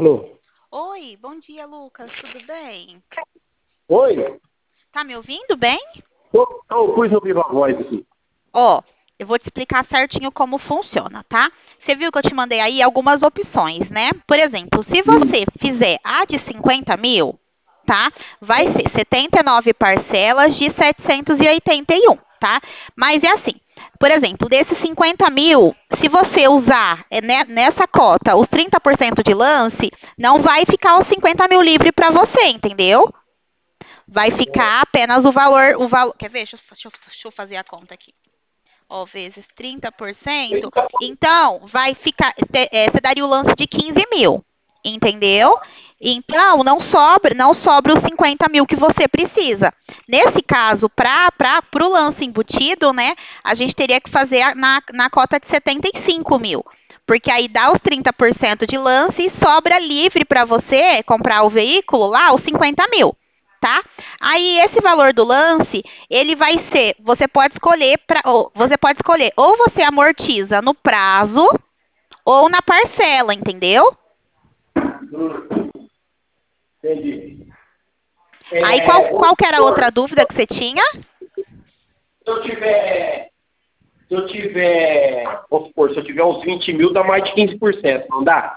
Alô? Oi, bom dia, Lucas. Tudo bem? Oi? Tá me ouvindo bem? Eu pus no Viva Voz aqui. Ó, eu vou te explicar certinho como funciona, tá? Você viu que eu te mandei aí algumas opções, né? Por exemplo, se Hum. você fizer a de 50 mil, tá? Vai ser 79 parcelas de 781, tá? Mas é assim, por exemplo, desses 50 mil, se você usar nessa cota os 30% de lance, não vai ficar os 50 mil livre para você, entendeu? Vai ficar apenas o valor. Quer ver? Deixa eu fazer a conta aqui. Ó, vezes 30%. Então, vai ficar. Você daria o lance de 15 mil. Entendeu? Então, não sobra os 50 mil que você precisa. Nesse caso, para o lance embutido, né? A gente teria que fazer na cota de 75 mil. Porque aí dá os 30% de lance e sobra livre para você comprar o veículo lá, os 50 mil, tá? Aí esse valor do lance, ele vai ser, você pode escolher ou você amortiza no prazo ou na parcela, entendeu? Entendi. Aí qual que era a outra Doutor, dúvida que você tinha? vamos supor, se eu tiver uns 20 mil, dá mais de 15%, não dá?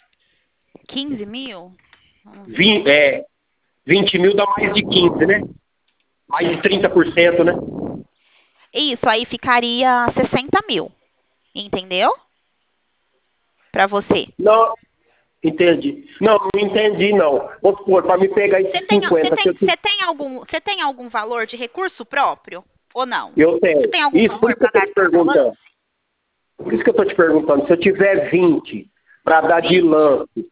15 mil? Vamos ver. 20, 20 mil dá mais de 15, né? Mais de 30%, né? Isso, aí ficaria 60 mil, entendeu? Para você. Não, entendi. Não, não entendi, não. Vamos supor, para me pegar Você esses tem, você 50 tem, que você tem algum, você tem algum valor de recurso próprio ou não? eu Você tenho. tem algum Isso, por valor isso que eu para estou te gastar no perguntando. lance? Por isso que eu estou te perguntando. Se eu tiver 20 para dar de 20? lance,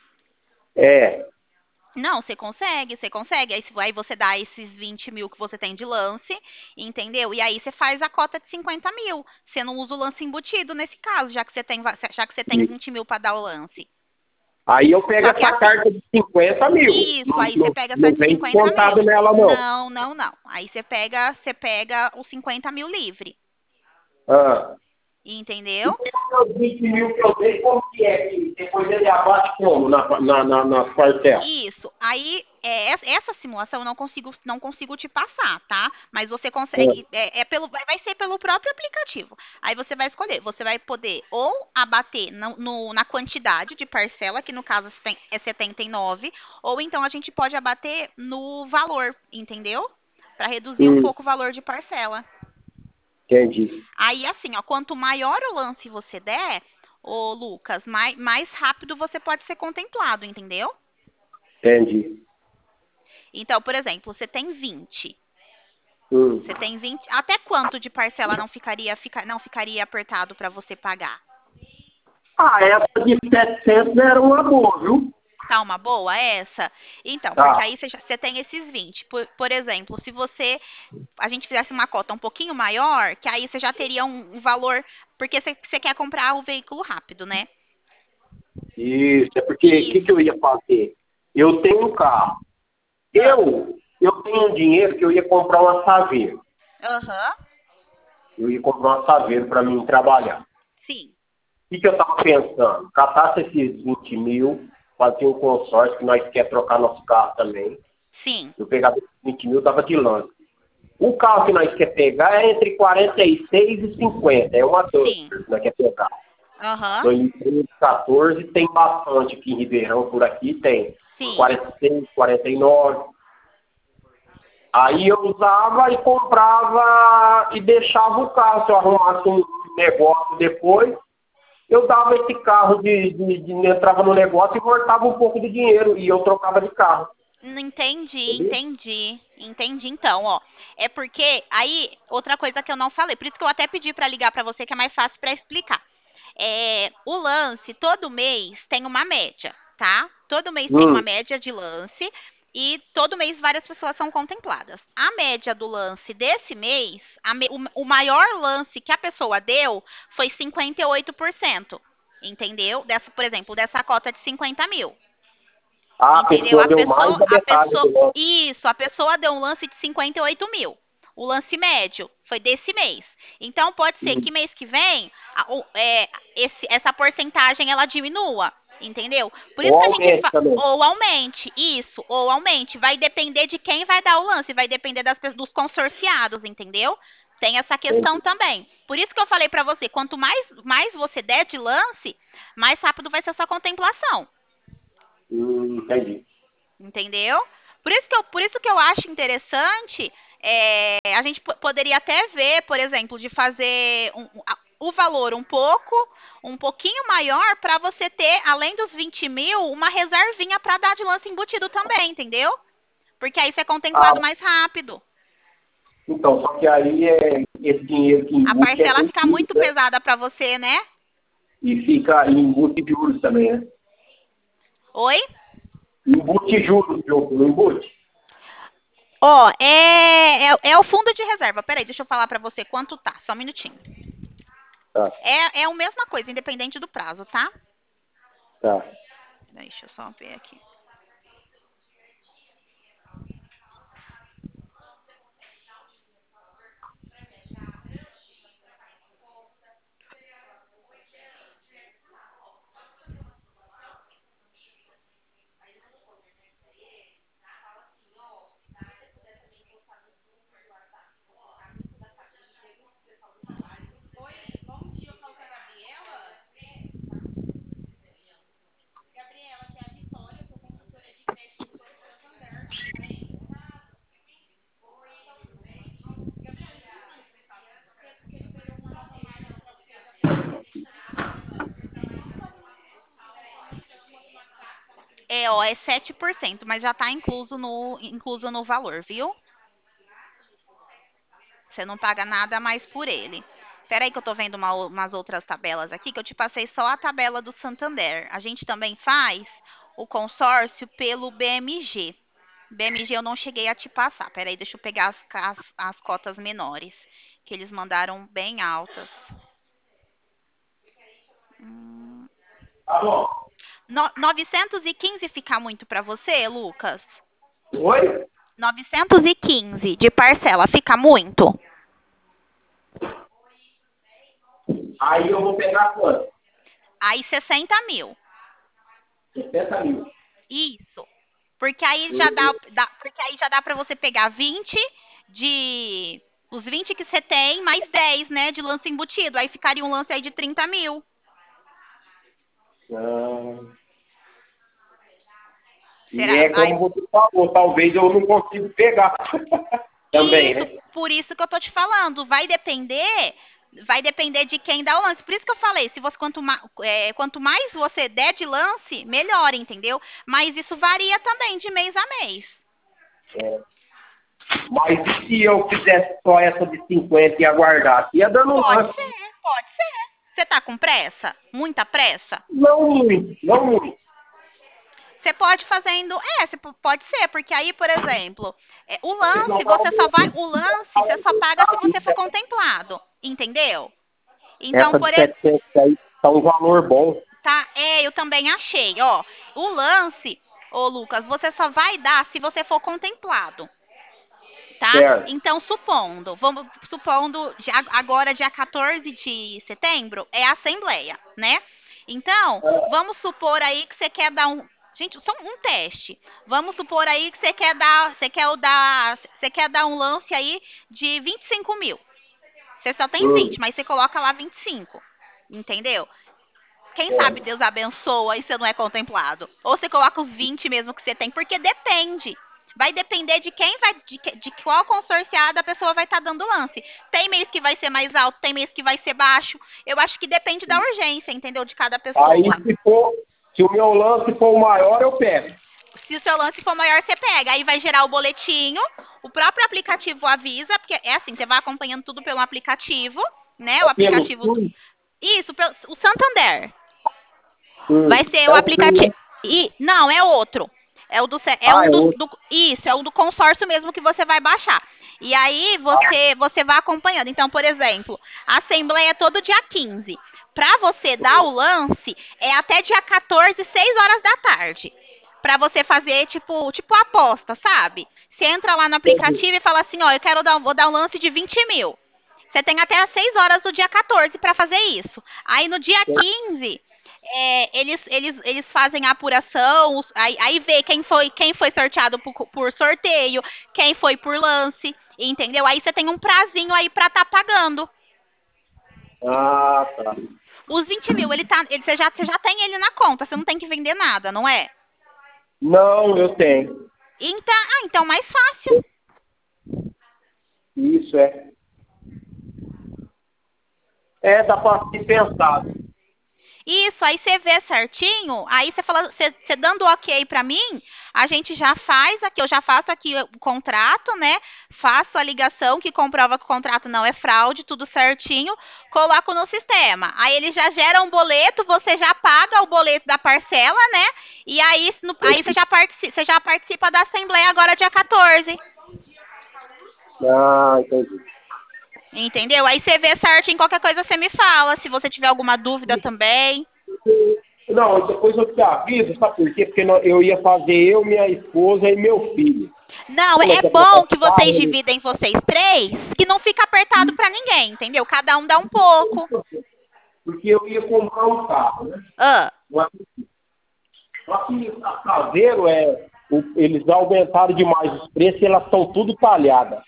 é. Não, você consegue. Aí você dá esses 20 mil que você tem de lance, entendeu? E aí você faz a cota de 50 mil. Você não usa o lance embutido nesse caso, já que você tem 20 mil para dar o lance. Aí eu pego Só que essa assim, carta de 50 mil. isso, Não, aí você não, pega essa não de vem 50 descontado mil. nela, não. Não, não, não. Aí você pega os 50 mil livre, Ah. E entendeu? tem os 20 mil que eu dei, como que é? Que depois ele abate como nas parcelas? Isso. Aí, essa simulação eu não consigo te passar, tá? Mas você Ah. consegue, vai ser pelo próprio aplicativo. Aí você vai escolher, você vai poder ou abater na quantidade de parcela, que no caso é 79, ou então a gente pode abater no valor, entendeu? Para reduzir um Hum, pouco o valor de parcela. entendi, Aí, assim, ó, quanto maior o lance você der, ô Lucas, mais rápido você pode ser contemplado, entendeu? entendi. Então, por exemplo, você tem 20. Hum. Você tem 20. Até quanto de parcela não ficaria apertado para você pagar? Ah, essa de 700 era uma boa, viu? Tá uma boa essa? Então, porque Tá. aí você tem esses 20. Por exemplo, se a gente fizesse uma cota um pouquinho maior, que aí você já teria um valor, porque você quer comprar o veículo rápido, né? Isso, é porque o que Isso. eu ia fazer? Eu tenho um carro. Ah, Eu tenho um dinheiro que eu ia comprar uma Saveiro. aham. Eu ia comprar uma Saveiro para mim trabalhar. Sim. O que eu estava pensando? Catasse esses 20 mil, fazia um consórcio, que nós quer trocar nosso carro também. Sim. Eu pegava esses 20 mil, dava de lance. O carro que nós quer pegar é entre 46 e 50. É uma Sim. Duster que nós quer pegar. Aham. 2014 tem bastante aqui em Ribeirão, por aqui tem. Por Sim. 46, 49. Aí eu usava e comprava e deixava o carro. Se eu arrumasse um negócio depois, eu dava esse carro entrava no negócio e voltava um pouco de dinheiro e eu trocava de carro. Entendi, Entendeu? entendi. Entendi, então, ó. É porque aí, outra coisa que eu não falei, por isso que eu até pedi para ligar para você, que é mais fácil para explicar. O lance, todo mês tem uma média, tá? Todo mês tem uma Hum. média de lance e todo mês várias pessoas são contempladas. A média do lance desse mês, o maior lance que a pessoa deu foi 58%. Entendeu? Por exemplo, dessa cota de 50 mil. A Entendeu? pessoa deu mais da metade do lance. Isso, a pessoa deu um lance de 58 mil. O lance médio foi desse mês. Então, pode ser Hum. que mês que vem essa porcentagem ela diminua. Entendeu? Por Ou isso que a gente aumenta também. ou aumente, isso, ou aumente, vai depender de quem vai dar o lance, vai depender dos consorciados, entendeu? Tem essa questão Entendi. também. Por isso que eu falei pra você, quanto mais você der de lance, mais rápido vai ser a sua contemplação, Entendi. entendeu? Por isso que eu acho interessante, a gente poderia até ver, por exemplo, de fazer o valor um pouquinho maior para você ter, além dos 20 mil, uma reservinha para dar de lance embutido também, entendeu? Porque aí você é Ah, contemplado mais rápido. então, só que aí esse dinheiro que A embute é parcela com fica juros, muito né? pesada para você, né? E fica em embute de juros também, né? Oi? Embute juros, jogo, não embute? Ó, é o fundo de reserva. Peraí, deixa eu falar para você quanto tá. Só um minutinho. Tá, É a mesma coisa, independente do prazo, tá? tá. Deixa eu só ver aqui. É 7%, mas já tá incluso no valor, viu? Você não paga nada mais por ele. Peraí que eu tô vendo umas outras tabelas aqui, que eu te passei só a tabela do Santander. A gente também faz o consórcio pelo BMG. BMG eu não cheguei a te passar. Peraí, deixa eu pegar as cotas menores, que eles mandaram bem altas. Tá bom. 915 fica muito para você, Lucas? Oi? 915 de parcela fica muito? Aí eu vou pegar quanto? Aí 60 mil. 60 mil. Isso. Porque aí já dá para você pegar 20 de. Os 20 que você tem, mais 10, né? De lance embutido. Aí ficaria um lance aí de 30 mil. Ah, e Será? é como você falou, talvez eu não consiga pegar também, Isso, né? por isso que eu tô te falando. Vai depender de quem dá o lance. Por isso que eu falei, se você quanto mais você der de lance, melhor, entendeu? Mas isso varia também de mês a mês. É. Mas e se eu fizesse só essa de 50 e aguardasse? Ia dando um Pode lance. ser, pode ser. Você tá com pressa? Muita pressa? Não muito, não muito. Você pode fazendo. Pode ser, porque aí, por exemplo, o Porque lance, senão tava você só vai. muito. O lance, você só paga se você for contemplado. Entendeu? Então, Essa de 700 aí tá um valor bom. tá, eu também achei, ó. O lance, ô Lucas, você só vai dar se você for contemplado, tá? Certo. Então, supondo, agora dia 14 de setembro, é a assembleia, né? Então, vamos supor aí que você quer dar gente, só um teste. Vamos supor aí que você quer dar um lance aí de 25 mil. Você só tem 20, mas você coloca lá 25, entendeu? Quem sabe Certo. Deus abençoa e você não é contemplado. Ou você coloca os 20 mesmo que você tem, porque depende. Vai depender de quem vai, de qual consorciado a pessoa vai estar dando lance. Tem mês que vai ser mais alto, tem mês que vai ser baixo. Eu acho que depende da urgência, entendeu? De cada Aí pessoa. se o meu lance for o maior, eu pego. Se o seu lance for maior, você pega. Aí vai gerar o boletinho, o próprio aplicativo avisa, porque é assim, você vai acompanhando tudo pelo aplicativo, né? O É pelo aplicativo. SUS. Isso, o Santander. Vai ser É o o SUS, aplicativo. né? Não, é outro. É o do. É Ah, um é dos. outro. Isso, é o do consórcio mesmo que você vai baixar. E aí você vai acompanhando. Então, por exemplo, a assembleia é todo dia 15. Para você dar o lance, é até dia 14, 6 horas da tarde. Para você fazer, tipo aposta, sabe? Você entra lá no Entendi. aplicativo e fala assim, ó, vou dar um lance de 20 mil. Você tem até às 6 horas do dia 14 para fazer isso. Aí no dia 15, Eles fazem a apuração, aí vê quem foi sorteado por sorteio, quem foi por lance, entendeu? Aí você tem um prazinho aí pra tá pagando. Ah, tá. Os 20 mil, você já tem ele na conta, você não tem que vender nada, não é? Não, eu tenho. Então mais fácil. Isso é. É, dá pra se pensar. Isso, aí você vê certinho, aí você fala, você dando ok pra mim, a gente já faz aqui, eu já faço aqui o contrato, né? Faço a ligação que comprova que o contrato não é fraude, tudo certinho, coloco no sistema. Aí ele já gera um boleto, você já paga o boleto da parcela, né? E aí, aí você já participa da assembleia agora dia 14. Ah, entendi. Entendeu? Aí você vê certinho, qualquer coisa você me fala, se você tiver alguma dúvida também. Não, depois eu te aviso, sabe por quê? Porque eu ia fazer eu, minha esposa e meu filho. Não, Como é que bom que carro, vocês dividem vocês três, que não fica apertado pra ninguém, entendeu? Cada um dá um pouco. Porque eu ia comprar um carro, né? Ah, Só que a caseiro eles aumentaram demais os preços e elas estão tudo talhadas.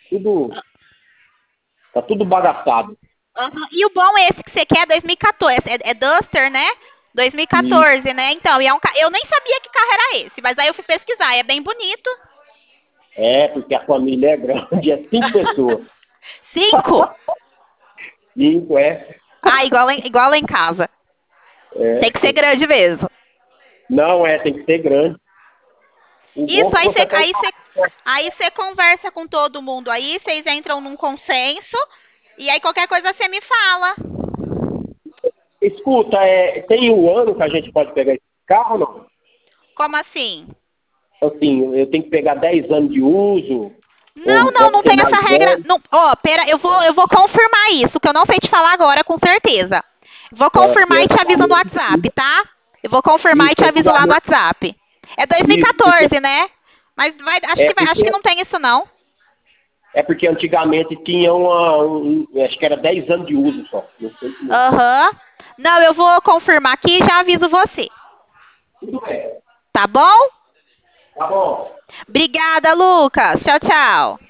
Tá tudo bagaçado. e o bom é esse que você quer, 2014, é Duster, né? E 2014, né? Então, eu nem sabia que carro era esse, mas aí eu fui pesquisar, é bem bonito. porque a família é grande, é 5 pessoas. 5? 5, é. Ah, igual lá em casa. Tem que ser É. grande mesmo. Não, tem que ser grande. O bom Isso, é que você tem. aí você conversa com todo mundo aí, vocês entram num consenso, e aí qualquer coisa você me fala. Escuta, tem um ano que a gente pode pegar esse carro ou não? Como assim? Assim, eu tenho que pegar 10 anos de uso, Não, ou não, pode não ser tem mais essa regra. 10. Não, ó, pera, eu vou confirmar isso, que eu não sei te falar agora com certeza. Vou Porque confirmar e te aviso no antigamente, WhatsApp, tá? Eu vou confirmar e isso, te aviso lá no antigamente, WhatsApp. É isso, porque, 2014, né? Mas é acho que porque, não tem isso não. é porque antigamente tinha acho que era 10 anos de uso só. Não sei se não. Aham. Não, eu vou confirmar aqui e já aviso você. Tudo bem. Tá bom? Tá bom. Obrigada, Lucas. Tchau, tchau.